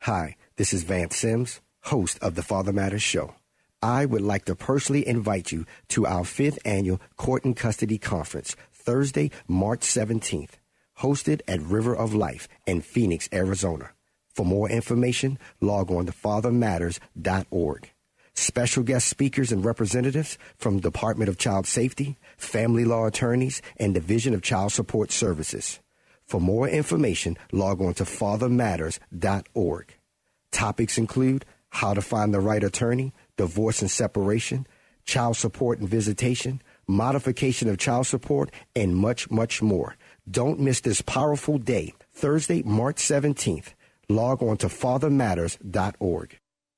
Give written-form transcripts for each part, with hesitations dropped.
Hi, this is Vance Sims, host of the Father Matters Show. I would like to personally invite you to our 5th annual Court and Custody Conference, Thursday, March 17th, hosted at River of Life in Phoenix, Arizona. For more information, log on to fathermatters.org. Special guest speakers and representatives from Department of Child Safety, family law attorneys, and Division of Child Support Services. For more information, log on to fathermatters.org. Topics include how to find the right attorney, divorce and separation, child support and visitation, modification of child support, and much, much more. Don't miss this powerful day, Thursday, March 17th. Log on to fathermatters.org.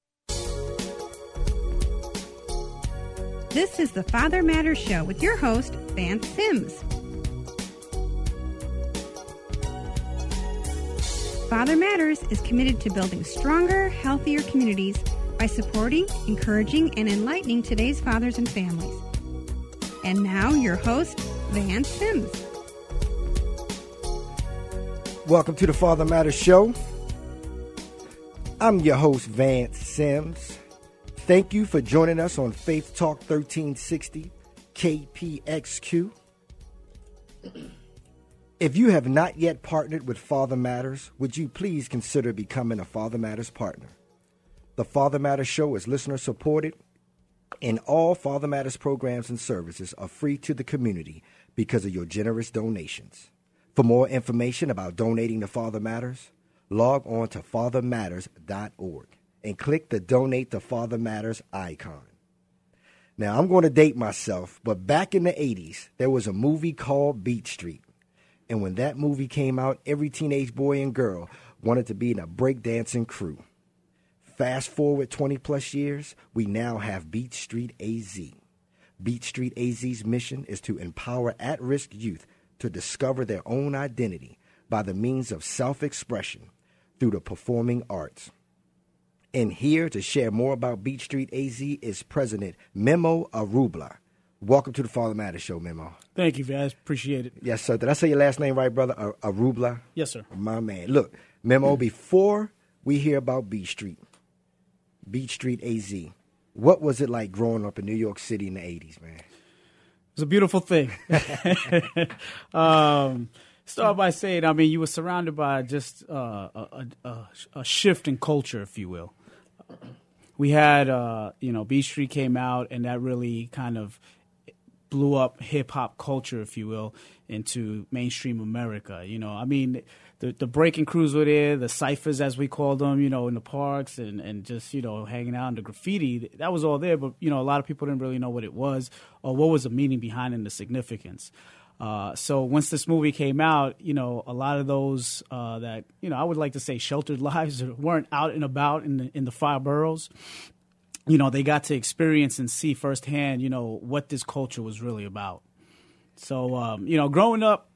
This is the Father Matters Show with your host, Vance Sims. Father Matters is committed to building stronger, healthier communities by supporting, encouraging, and enlightening today's fathers and families. And now, your host, Vance Sims. Welcome to the Father Matters Show. I'm your host, Vance Sims. Thank you for joining us on Faith Talk 1360 KPXQ. If you have not yet partnered with Father Matters, would you please consider becoming a Father Matters partner? The Father Matters Show is listener supported, and all Father Matters programs and services are free to the community because of your generous donations. For more information about donating to Father Matters, log on to fathermatters.org. and click the Donate to Father Matters icon. Now, I'm going to date myself, but back in the 80s, there was a movie called Beat Street. And when that movie came out, every teenage boy and girl wanted to be in a breakdancing crew. Fast forward 20 plus years, we now have Beat Street AZ. Beat Street AZ's mission is to empower at-risk youth to discover their own identity by the means of self-expression through the performing arts. And here to share more about Beat Street AZ is President Memo Arubla. Welcome to the Father Matters Show, Memo. Thank you, Vaz. Appreciate it. Yes, sir. Did I say your last name right, brother? Arubla? Yes, sir. My man. Look, Memo, before we hear about Beat Street AZ, what was it like growing up in New York City in the 80s, man? It was a beautiful thing. Start by saying, I mean, you were surrounded by just a shift in culture, if you will. We had, Beat Street came out, and that really kind of blew up hip-hop culture, if you will, into mainstream America. I mean, the breaking crews were there, the ciphers, as we called them, in the parks and just, hanging out in the graffiti. That was all there, but, a lot of people didn't really know what it was or what was the meaning behind it and the significance. So once this movie came out, a lot of those that, I would like to say sheltered lives weren't out and about in the 5 boroughs. They got to experience and see firsthand, what this culture was really about. So, growing up,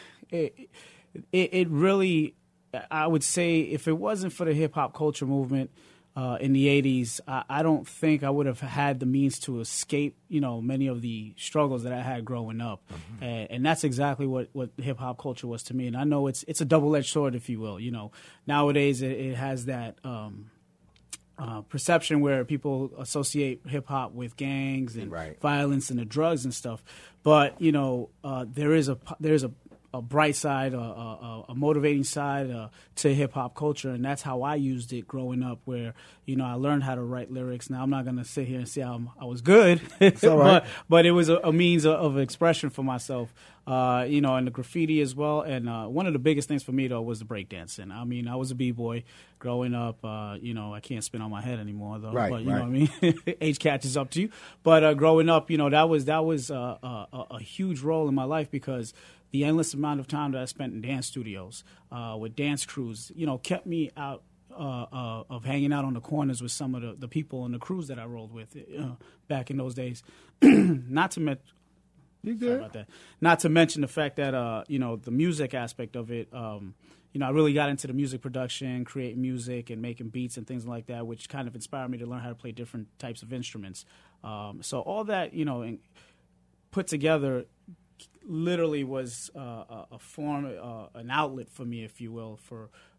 it really, I would say, if it wasn't for the hip hop culture movement in the 80s, I don't think I would have had the means to escape, many of the struggles that I had growing up. Mm-hmm. And that's exactly what hip hop culture was to me. And I know it's a double-edged sword, if you will. Nowadays it has that perception where people associate hip hop with gangs and violence and the drugs and stuff. But, there is a bright side, a motivating side to hip-hop culture, and that's how I used it growing up, where, I learned how to write lyrics. Now, I'm not going to sit here and say I was good, but it was a means of expression for myself, and the graffiti as well. And one of the biggest things for me, though, was the breakdancing. I mean, I was a B-boy growing up. I can't spin on my head anymore, though. But you know what I mean? Age catches up to you. But growing up, that was a huge role in my life, because the endless amount of time that I spent in dance studios with dance crews, kept me out of hanging out on the corners with some of the people and the crews that I rolled with back in those days. Not to mention, sorry about that. Not to mention the fact that the music aspect of it. I really got into the music production, creating music and making beats and things like that, which kind of inspired me to learn how to play different types of instruments. So all that put together literally was a form, an outlet for me, if you will, for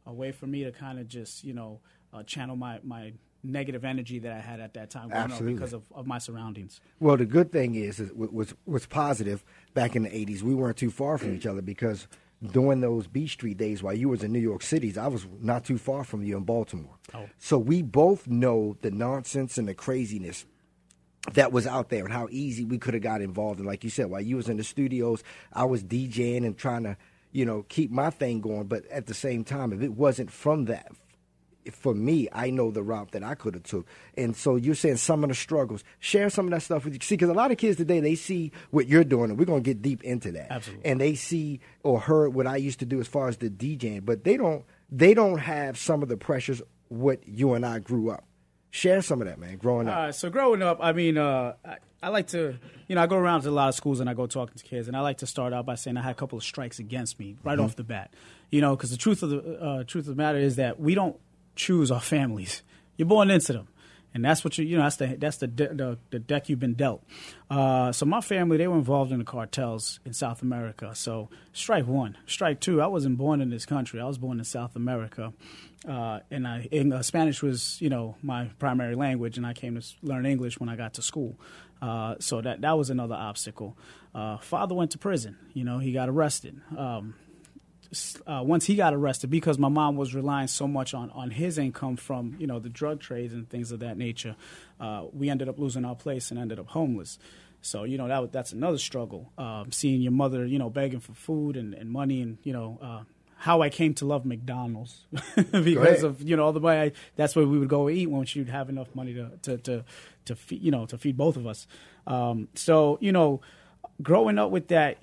a way for me to kind of just, channel my negative energy that I had at that time growing up because of my surroundings. Well, the good thing is what's positive back in the 80s, we weren't too far from each other because during those B Street days while you was in New York City, I was not too far from you in Baltimore. Oh. So we both know the nonsense and the craziness that was out there and how easy we could have got involved. And like you said, while you was in the studios, I was DJing and trying to, keep my thing going. But at the same time, if it wasn't from that, for me, I know the route that I could have took. And so you're saying some of the struggles. Share some of that stuff with you. See, because a lot of kids today, they see what you're doing, and we're going to get deep into that. Absolutely. And they see or heard what I used to do as far as the DJing, but they don't have some of the pressures what you and I grew up. Share some of that, man, growing up. So growing up, I mean, I like to, I go around to a lot of schools and I go talking to kids, and I like to start out by saying I had a couple of strikes against me right off the bat. Because the truth of the matter is that we don't choose our families. You're born into them, and that's what that's the deck you've been dealt. So my family, they were involved in the cartels in South America. So strike one. Strike two, I wasn't born in this country. I was born in South America, and Spanish was my primary language, and I came to learn English when I got to school. So that was another obstacle. Father went to prison. He got arrested. Once he got arrested, because my mom was relying so much on his income from the drug trades and things of that nature, we ended up losing our place and ended up homeless. So that's another struggle. Seeing your mother begging for food and money, and how I came to love McDonald's because of all the money. That's where we would go eat once you'd have enough money to feed both of us. So growing up with that,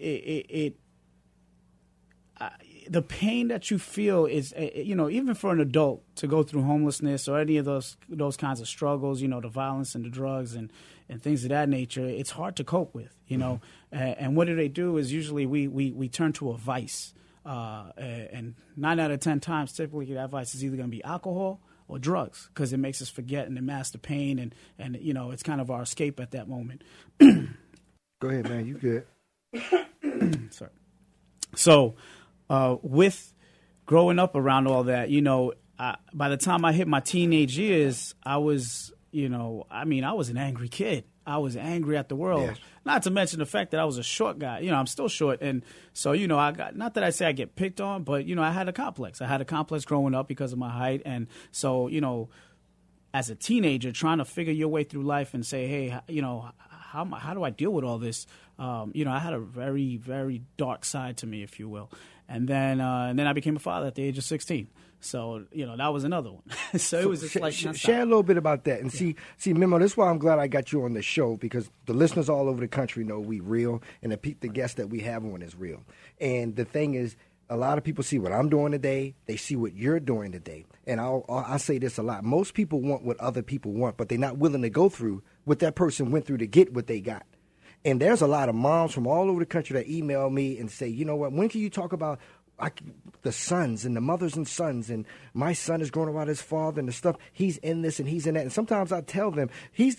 the pain that you feel is, even for an adult to go through homelessness or any of those kinds of struggles, the violence and the drugs and things of that nature, it's hard to cope with, And what do they do is usually we turn to a vice. And 9 out of 10 times, typically that vice is either going to be alcohol or drugs because it makes us forget and it masks the pain and it's kind of our escape at that moment. Go ahead, man. You good. Sorry. So, with growing up around all that, by the time I hit my teenage years, I was, I was an angry kid. I was angry at the world. Yes. Not to mention the fact that I was a short guy. I'm still short. And so, I got, not that I say I get picked on, but, I had a complex. I had a complex growing up because of my height. And so, as a teenager, trying to figure your way through life and say, hey, how do I deal with all this? I had a very, very dark side to me, if you will. And then I became a father at the age of 16. So, that was another one. So it was just like share a little bit about that. And see, Memo, this is why I'm glad I got you on the show, because the listeners all over the country know we real, and the guests that we have on is real. And the thing is, a lot of people see what I'm doing today. They see what you're doing today. And I say this a lot. Most people want what other people want, but they're not willing to go through what that person went through to get what they got. And there's a lot of moms from all over the country that email me and say, you know what, when can you talk about the sons and the mothers and sons, and my son is growing about his father and the stuff, he's in this and he's in that. And sometimes I tell them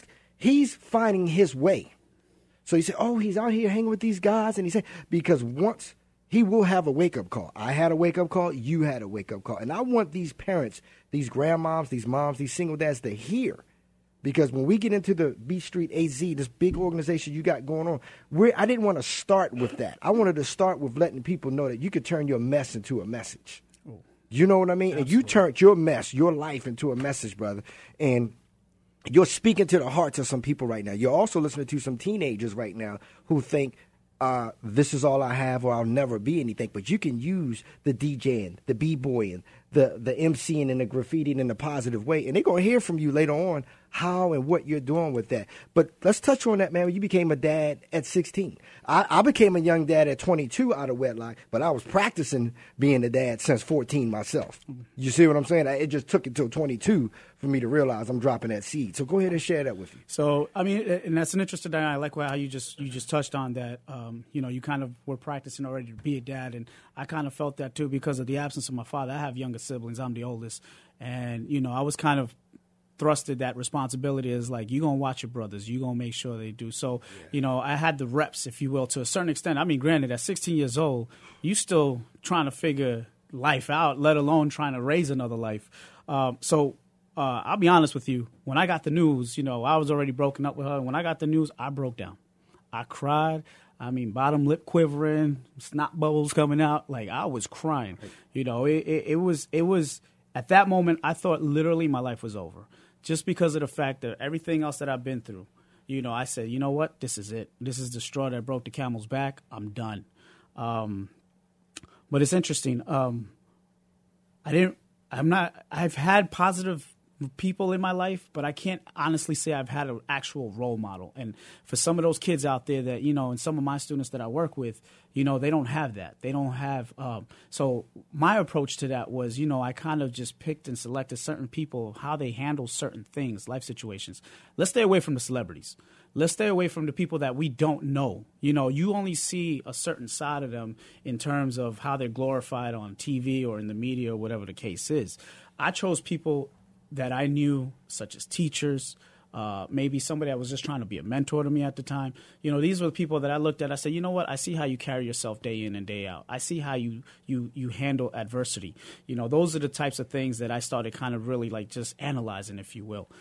he's finding his way. So you say, oh, he's out here hanging with these guys, and he said, because once he will have a wake-up call. I had a wake-up call. You had a wake-up call. And I want these parents, these grandmoms, these moms, these single dads to hear. Because when we get into the B Street AZ, this big organization you got going on, I didn't want to start with that. I wanted to start with letting people know that you could turn your mess into a message. Oh, you know what I mean? Absolutely. And you turned your mess, your life, into a message, brother. And you're speaking to the hearts of some people right now. You're also listening to some teenagers right now who think, this is all I have, or I'll never be anything. But you can use the DJing, the B-boying, the MCing, and the graffitiing in a positive way. And they're going to hear from you later on how and what you're doing with that. But let's touch on that, man. You became a dad at 16. I became a young dad at 22 out of wedlock, but I was practicing being a dad since 14 myself. You see what I'm saying? It just took until 22 for me to realize I'm dropping that seed. So go ahead and share that with you. So, I mean, and that's an interesting thing. I like how you just touched on that. You kind of were practicing already to be a dad, and I kind of felt that too because of the absence of my father. I have younger siblings. I'm the oldest. And, I was kind of thrusted that responsibility as like, you're going to watch your brothers. You're going to make sure they do. So, I had the reps, if you will, to a certain extent. I mean, granted, at 16 years old, you still trying to figure life out, let alone trying to raise another life. So I'll be honest with you. When I got the news, you know, I was already broken up with her. When I got the news, I broke down. I cried. I mean, bottom lip quivering, snot bubbles coming out. Like, I was crying. You know, it was at that moment, I thought literally my life was over. Just because of the fact that everything else that I've been through, you know, I said, you know what? This is it. This is the straw that broke the camel's back. I'm done. But it's interesting. I've had positive people in my life, but I can't honestly say I've had an actual role model. And for some of those kids out there that, you know, and some of my students that I work with, you know, they don't have that. They don't have. So my approach to that was, you know, I kind of just picked and selected certain people, how they handle certain things, life situations. Let's stay away from the celebrities. Let's stay away from the people that we don't know. You know, you only see a certain side of them in terms of how they're glorified on TV or in the media or whatever the case is. I chose people that I knew, such as teachers, maybe somebody that was just trying to be a mentor to me at the time. You know, these were the people that I looked at. I said, you know what? I see how you carry yourself day in and day out. I see how you handle adversity. You know, those are the types of things that I started kind of really like just analyzing, if you will.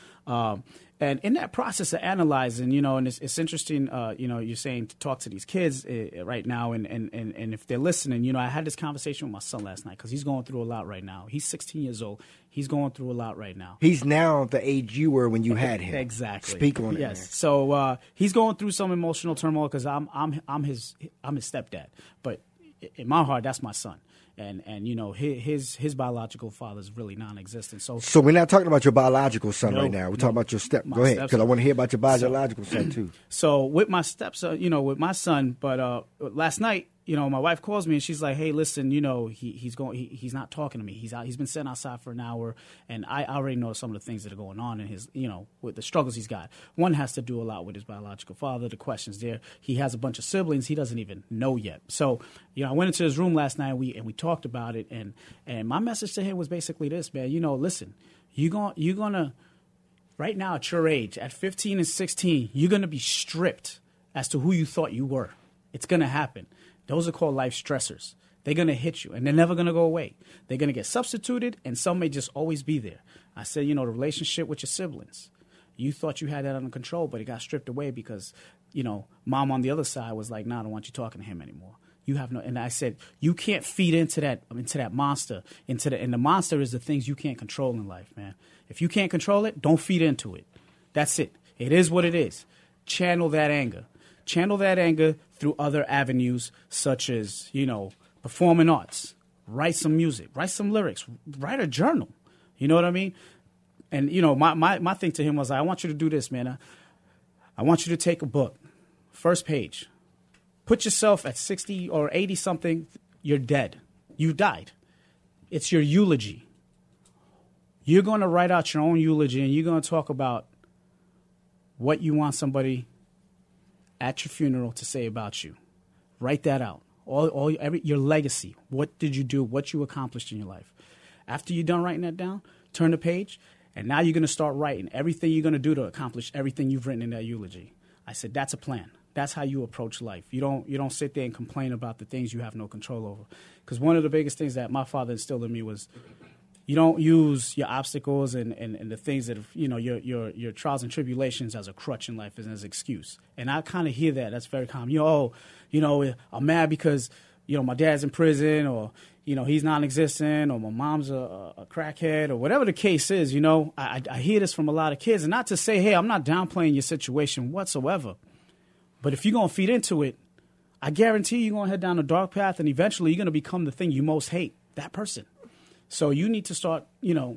And in that process of analyzing, you know, and it's interesting, you know, you're saying to talk to these kids right now, and if they're listening, you know, I had this conversation with my son last night because he's going through a lot right now. He's 16 years old. He's going through a lot right now. He's now the age you were when you had him. Exactly. Speak on it. Yes. Man. So he's going through some emotional turmoil because I'm his stepdad, but in my heart, that's my son. And you know, his biological father is really non-existent. So we're not talking about your biological son right now. We're talking about your Go ahead, because I want to hear about your biological son too. So with my stepson, you know, with my son, but last night, you know, my wife calls me and she's like, "Hey, listen, you know, he's not talking to me. He's been sent outside for an hour, and I already know some of the things that are going on in his, you know, with the struggles he's got. One has to do a lot with his biological father. The questions there. He has a bunch of siblings he doesn't even know yet. So, you know, I went into his room last night and we talked about it, and my message to him was basically this, man. You know, listen, you're gonna right now at your age, at 15 and 16, you're gonna be stripped as to who you thought you were. It's gonna happen." Those are called life stressors. They're going to hit you, and they're never going to go away. They're going to get substituted, and some may just always be there. I said, you know, the relationship with your siblings. You thought you had that under control, but it got stripped away because, you know, mom on the other side was like, nah, I don't want you talking to him anymore. You have no, and I said, you can't feed into that monster, and the monster is the things you can't control in life, man. If you can't control it, don't feed into it. That's it. It is what it is. Channel that anger. Channel that anger through other avenues such as, you know, performing arts. Write some music. Write some lyrics. Write a journal. You know what I mean? And, you know, my thing to him was, I want you to do this, man. I want you to take a book. First page. Put yourself at 60 or 80-something. You're dead. You died. It's your eulogy. You're going to write out your own eulogy, and you're going to talk about what you want somebody at your funeral to say about you. Write that out. Your legacy. What did you do? What you accomplished in your life. After you're done writing that down, turn the page, and now you're going to start writing everything you're going to do to accomplish everything you've written in that eulogy. I said, that's a plan. That's how you approach life. You don't sit there and complain about the things you have no control over. Because one of the biggest things that my father instilled in me was, you don't use your obstacles and the things that, you know, your trials and tribulations as a crutch in life and as an excuse. And I kind of hear that. That's very common. You know, I'm mad because, you know, my dad's in prison, or, you know, he's non-existent, or my mom's a crackhead, or whatever the case is. You know, I hear this from a lot of kids. And not to say, hey, I'm not downplaying your situation whatsoever. But if you're going to feed into it, I guarantee you're going to head down a dark path, and eventually you're going to become the thing you most hate, that person. So you need to start, you know,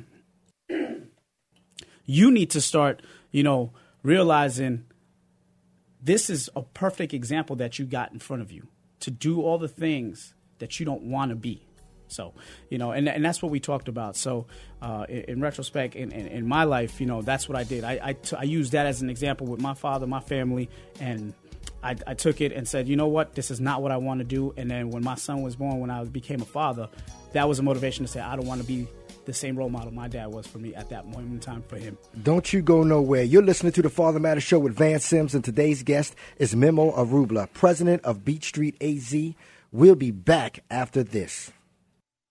realizing this is a perfect example that you got in front of you to do all the things that you don't want to be. So, you know, and that's what we talked about. So in retrospect, in my life, you know, that's what I did. I used that as an example with my father, my family, and I took it and said, you know what, this is not what I want to do. And then when my son was born, when I became a father, that was a motivation to say, I don't want to be the same role model my dad was for me at that moment in time for him. Don't you go nowhere. You're listening to the Father Matters Show with Vance Sims, and today's guest is Memo Arubla, president of Beat Street AZ. We'll be back after this.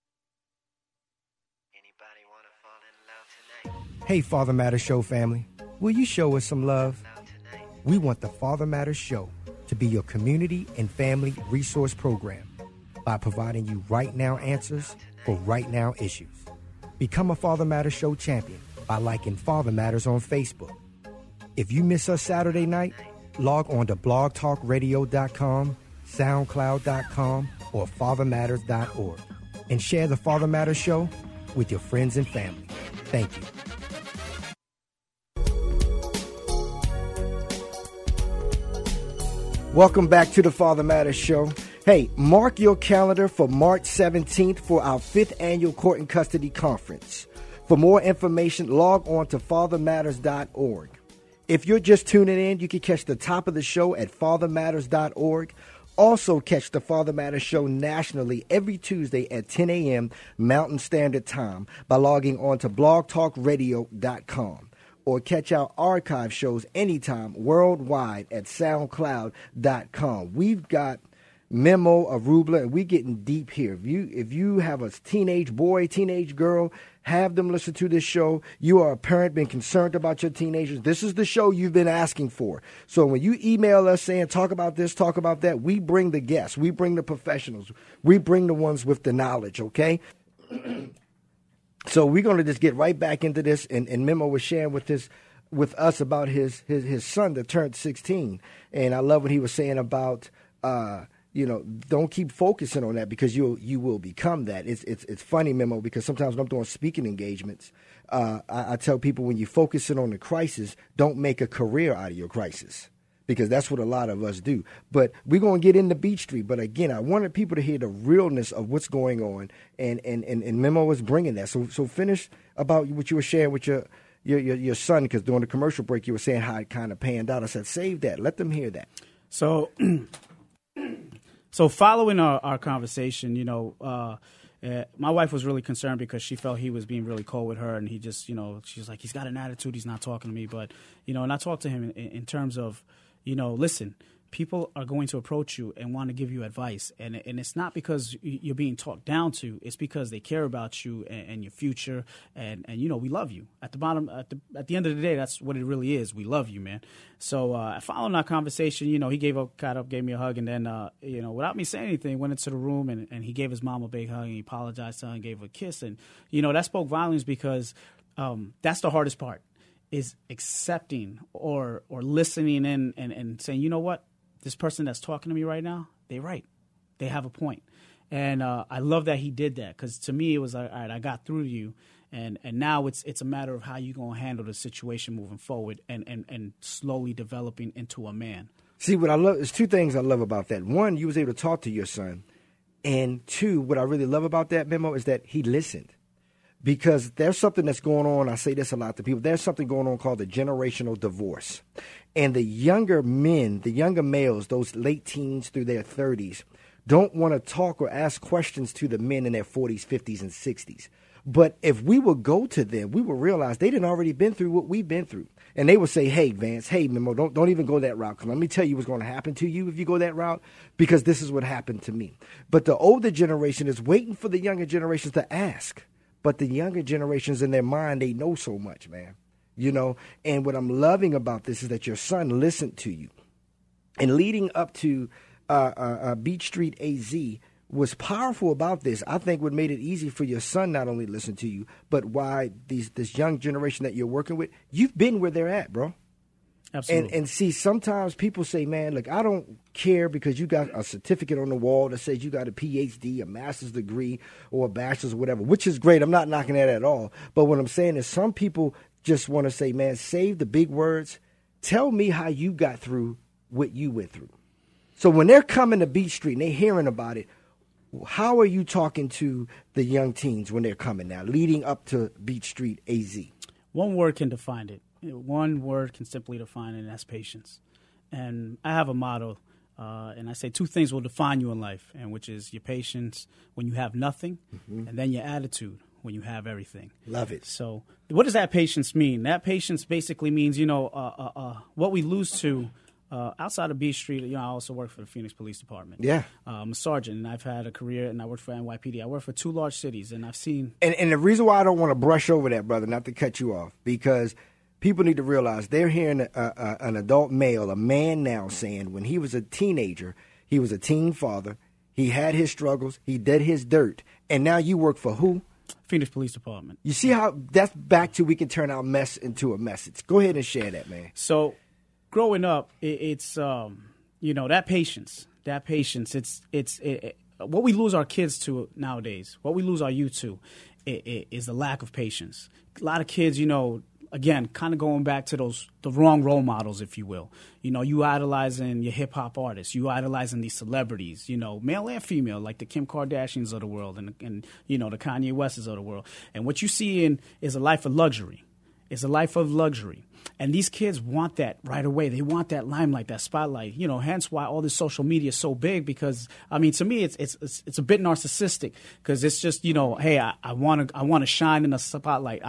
Hey, Father Matters Show family, will you show us some love? We want the Father Matters Show to be your community and family resource program by providing you right now answers for right now issues. Become a Father Matters Show champion by liking Father Matters on Facebook. If you miss us Saturday night, log on to blogtalkradio.com, soundcloud.com, or fathermatters.org and share the Father Matters Show with your friends and family. Thank you. Welcome back to the Father Matters Show. Hey, mark your calendar for March 17th for our 5th annual Court and Custody Conference. For more information, log on to fathermatters.org. If you're just tuning in, you can catch the top of the show at fathermatters.org. Also catch the Father Matters Show nationally every Tuesday at 10 a.m. Mountain Standard Time by logging on to blogtalkradio.com. Or catch our archive shows anytime worldwide at SoundCloud.com. We've got Memo, Arugula, and we're getting deep here. If you have a teenage boy, teenage girl, have them listen to this show. You are a parent, been concerned about your teenagers. This is the show you've been asking for. So when you email us saying, talk about this, talk about that, we bring the guests. We bring the professionals. We bring the ones with the knowledge, okay? So we're going to just get right back into this, and Memo was sharing with us about his son that turned 16, and I love what he was saying about don't keep focusing on that because you will become that. It's funny, Memo, because sometimes when I'm doing speaking engagements, I tell people when you're focusing on the crisis, don't make a career out of your crisis. Because that's what a lot of us do. But we're going to get into Beach Street. But again, I wanted people to hear the realness of what's going on. And Memo was bringing that. So finish about what you were sharing with your son, because during the commercial break you were saying how it kind of panned out. I said, save that. Let them hear that. So following our conversation, my wife was really concerned because she felt he was being really cold with her. And he just, she's like, he's got an attitude. He's not talking to me. But, and I talked to him in terms of, listen, people are going to approach you and want to give you advice. And it's not because you're being talked down to. It's because they care about you and your future. And we love you. At the end of the day, that's what it really is. We love you, man. So following our conversation, he got up, gave me a hug. And then, without me saying anything, went into the room and he gave his mom a big hug and he apologized to her and gave her a kiss. And, that spoke volumes because that's the hardest part. Is accepting or listening in and saying, you know what, this person that's talking to me right now, they're right. They have a point. And I love that he did that because to me it was like, all right, I got through to you. And now it's a matter of how you're going to handle the situation moving forward and slowly developing into a man. See, what I love, there's two things I love about that. One, you was able to talk to your son. And two, what I really love about that, Memo, is that he listened. Because there's something that's going on, I say this a lot to people, there's something going on called the generational divorce. And the younger men, the younger males, those late teens through their 30s, don't want to talk or ask questions to the men in their 40s, 50s, and 60s. But if we would go to them, we would realize they didn't already been through what we've been through. And they would say, hey, Vance, hey, Memo, don't even go that route. Because let me tell you what's going to happen to you if you go that route, because this is what happened to me. But the older generation is waiting for the younger generations to ask. But the younger generations in their mind, they know so much, man. And what I'm loving about this is that your son listened to you. And leading up to Beach Street AZ, was powerful about this, I think what made it easy for your son not only listen to you, but why this young generation that you're working with, you've been where they're at, bro. Absolutely. And see, sometimes people say, man, look, I don't care because you got a certificate on the wall that says you got a PhD, a master's degree, or a bachelor's or whatever, which is great. I'm not knocking that at all. But what I'm saying is some people just want to say, man, save the big words. Tell me how you got through what you went through. So when they're coming to Beach Street and they're hearing about it, how are you talking to the young teens when they're coming now, leading up to Beach Street AZ? One word can define it. One word can simply define it, and that's patience. And I have a motto, and I say two things will define you in life, and which is your patience when you have nothing, and then your attitude when you have everything. Love it. So what does that patience mean? That patience basically means, what we lose to outside of Beach Street, I also work for the Phoenix Police Department. Yeah. I'm a sergeant, and I've had a career, and I worked for NYPD. I work for 2 large cities, and I've seen... And the reason why I don't want to brush over that, brother, not to cut you off, because people need to realize they're hearing an adult male, a man now, saying when he was a teenager, he was a teen father, he had his struggles, he did his dirt, and now you work for who? Phoenix Police Department. You see how that's back to we can turn our mess into a message. Go ahead and share that, man. So, growing up, it's that patience. It's what we lose our kids to nowadays. What we lose our youth to is the lack of patience. A lot of kids, again, kind of going back to the wrong role models, if you will. You idolizing your hip hop artists, you idolizing these celebrities, male and female, like the Kim Kardashians of the world and the Kanye Wests of the world. And what you see is a life of luxury. It's a life of luxury. And these kids want that right away. They want that limelight, that spotlight. Hence why all this social media is so big. Because to me, it's a bit narcissistic. Because it's just hey, I want to shine in the spotlight.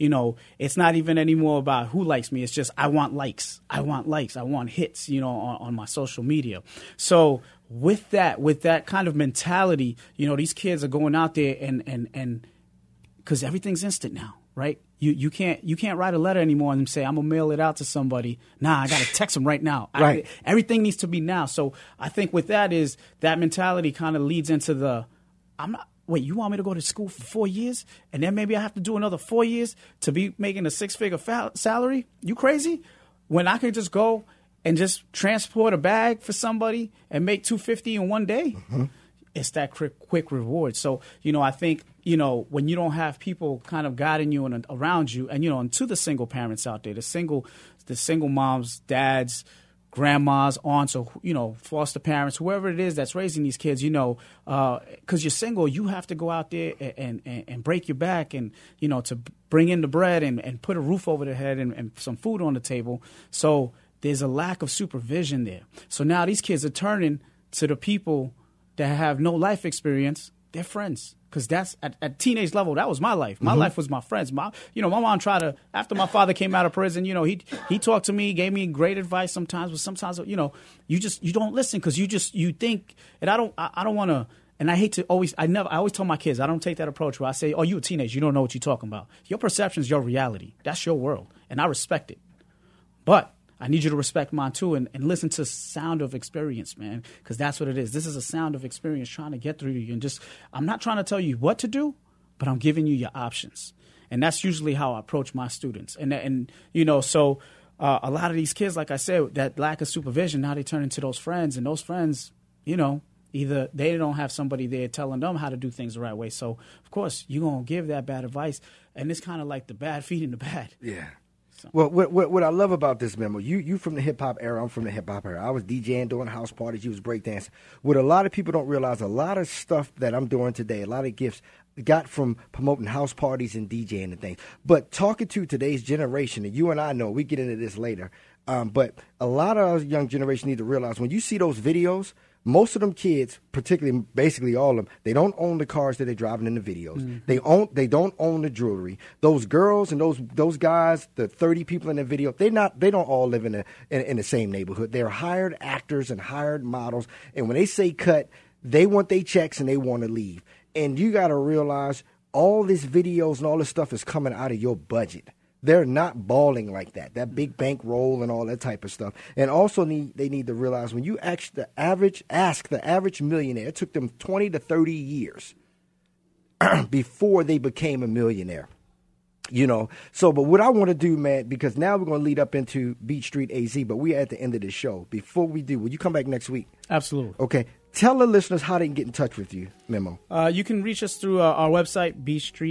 It's not even anymore about who likes me. It's just I want likes. I want hits. On my social media. So with that kind of mentality, these kids are going out there and because everything's instant now, right? You can't write a letter anymore and say, I'm going to mail it out to somebody. Nah, I got to text them right now. Right. Everything needs to be now. So I think with that mentality kind of leads into wait, you want me to go to school for 4 years and then maybe I have to do another 4 years to be making a 6-figure salary? You crazy? When I can just go and just transport a bag for somebody and make $250 in one day? Mm-hmm. It's that quick reward. So, I think, when you don't have people kind of guiding you and around you, and, to the single parents out there, the single moms, dads, grandmas, aunts, or, foster parents, whoever it is that's raising these kids, because you're single, you have to go out there and break your back and, to bring in the bread and put a roof over their head and some food on the table. So there's a lack of supervision there. So now these kids are turning to the people that have no life experience, they're friends. Because that's at teenage level, that was my life. My life was my friends. My mom tried to, after my father came out of prison, he talked to me, gave me great advice sometimes, but sometimes, you don't listen because you think, and I don't want to, and I hate to always, I always tell my kids, I don't take that approach where I say, oh, you a teenager, you don't know what you're talking about. Your perception is your reality. That's your world, and I respect it. But I need you to respect mine too and listen to sound of experience, man, because that's what it is. This is a sound of experience trying to get through to you. And I'm not trying to tell you what to do, but I'm giving you your options. And that's usually how I approach my students. So a lot of these kids, like I said, that lack of supervision, now they turn into those friends. And those friends, either they don't have somebody there telling them how to do things the right way. So, of course, you're going to give that bad advice. And it's kind of like the bad feeding the bad. Yeah. Well, what I love about this memo, you from the hip-hop era, I'm from the hip-hop era. I was DJing, doing house parties, you was breakdancing. What a lot of people don't realize, a lot of stuff that I'm doing today, a lot of gifts got from promoting house parties and DJing and things. But talking to today's generation, and you and I know, we get into this later, but a lot of our young generation need to realize when you see those videos, most of them kids, particularly basically all of them, they don't own the cars that they're driving in the videos. Mm-hmm. They don't own the jewelry. Those girls and those guys, the 30 people in the video, they don't all live in the same neighborhood. They're hired actors and hired models. And when they say cut, they want their checks and they want to leave. And you got to realize all these videos and all this stuff is coming out of your budget. They're not balling like that big bankroll and all that type of stuff. And also they need to realize when you ask the average millionaire, it took them 20 to 30 years before they became a millionaire. So, but what I want to do, man, because now we're going to lead up into Beach Street AZ, but we're at the end of the show. Before we do, will you come back next week? Absolutely. Okay. Tell the listeners how they can get in touch with you, Memo. You can reach us through our website,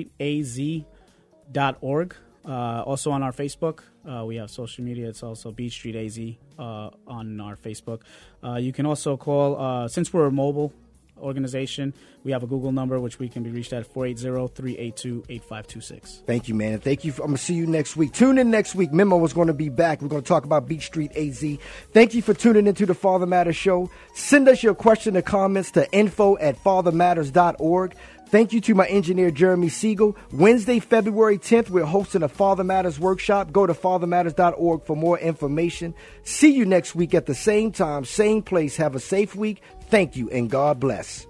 beachstreetaz.org. Also on our Facebook, we have social media. It's also Beach Street AZ on our Facebook. You can also call, since we're a mobile organization, we have a Google number, which we can be reached at 480-382-8526. Thank you, man. Thank you. I'm going to see you next week. Tune in next week. Memo is going to be back. We're going to talk about Beach Street AZ. Thank you for tuning into the Father Matters Show. Send us your question or comments to info@fathermatters.org. Thank you to my engineer, Jeremy Siegel. Wednesday, February 10th, we're hosting a Father Matters workshop. Go to fathermatters.org for more information. See you next week at the same time, same place. Have a safe week. Thank you, and God bless.